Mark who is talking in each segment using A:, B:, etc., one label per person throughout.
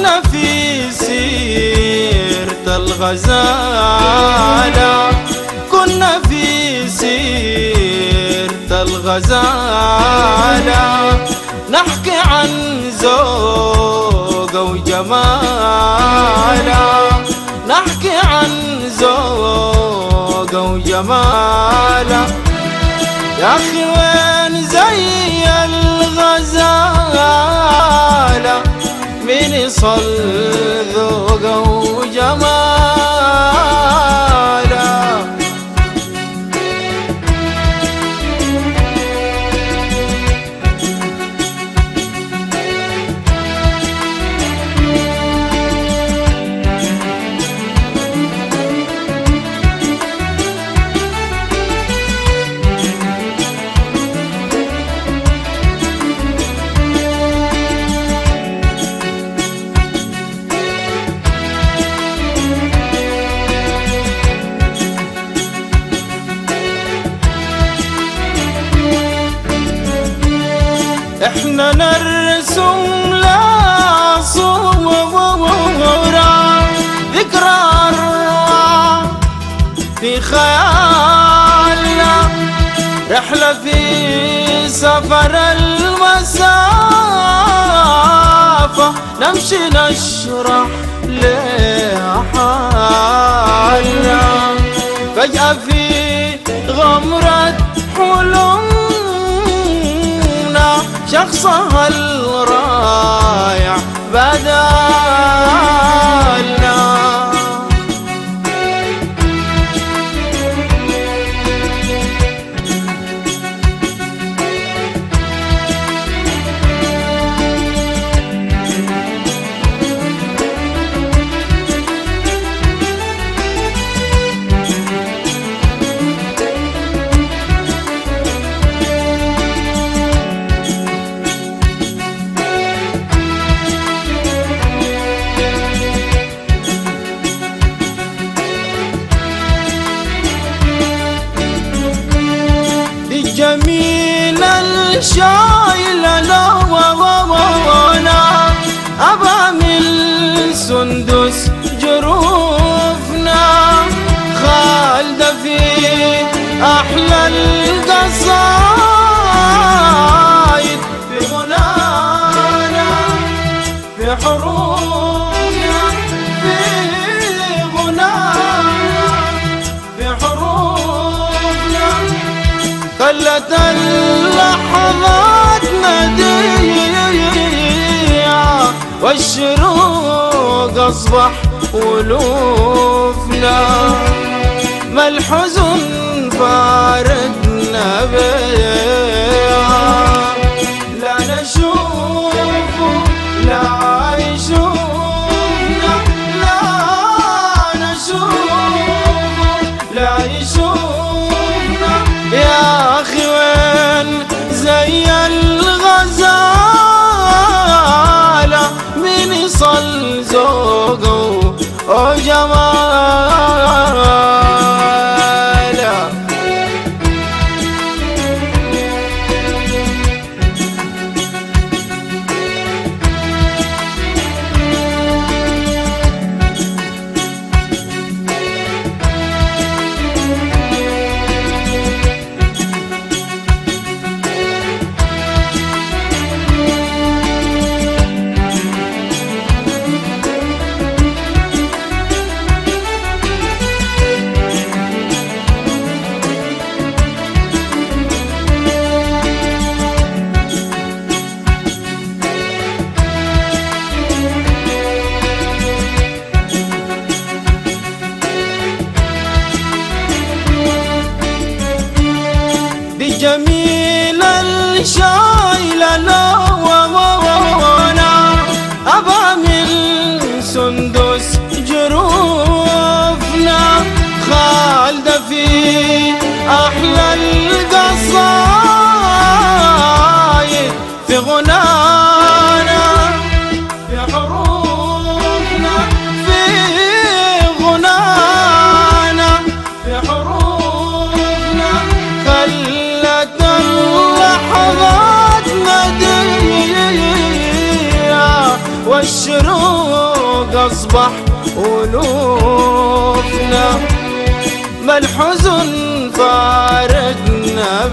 A: كنا في سيرة الغزالة، كنا في سيرة الغزالة، نحكي عن ذوقها وجمالها، نحكي عن ذوقها وجمالها. يا أخي وين زي الغزالة مين يصل ذوقها وجمالها؟ احنا نرسم لها صورة ذكرى أروع في خيالنا، رحلة في سفر المسافة، نمشي نشرح لها حالنا. فجأة في غمرة حلمنا شخصها الرائع بدالنا. جميل الشايلة لونا أبا من سندس جروفنا، خالدة في أحلى القصايد في غنانا، في حروفنا، في غنانا، في حروفنا. خلت اللحظات نديعة والشروق أصبح ألوفنا، ما الحزن فارقنا بيها، لا نشوفه لا يشوفنا، لا نشوفه لا يشوفنا. يا أخي وين زي الغزالة مين يصل ذوقها وجمالها؟ أصبح ألوفنا، ما الحزن فارقنا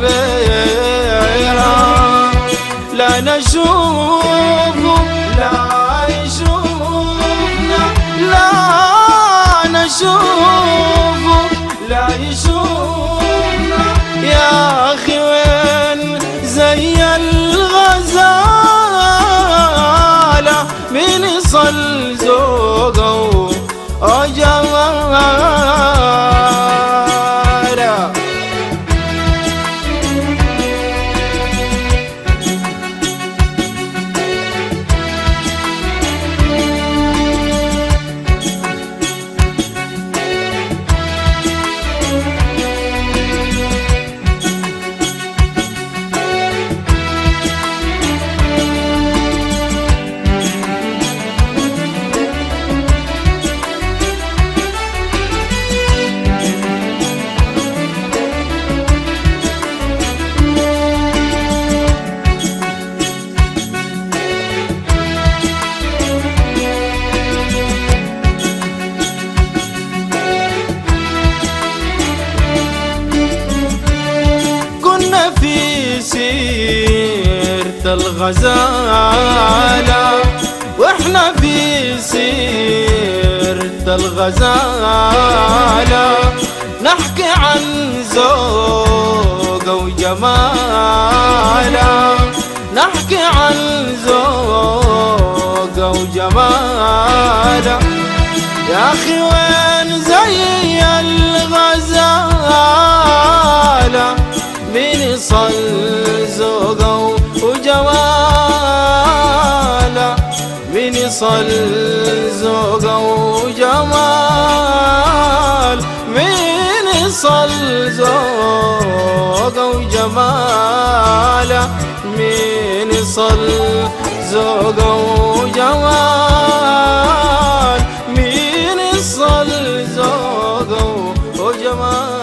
A: بيها، لا نشوفه لا يشوفنا، لا نشوفه لا يشوفنا. يا أخي وين زي الغزالة من يصل ذوقه وجماله. سيرة الغزالة واحنا في سيرة الغزالة، نحكي عن ذوقها وجمالها، نحكي عن ذوقها وجمالها. يا أخي وين زي الغزالة من يصل ذوقه وجماله، من يصل ذوقه وجمال، من يصل ذوقه وجماله، من يصل ذوقه وجمال، من يصل ذوقه وجمال.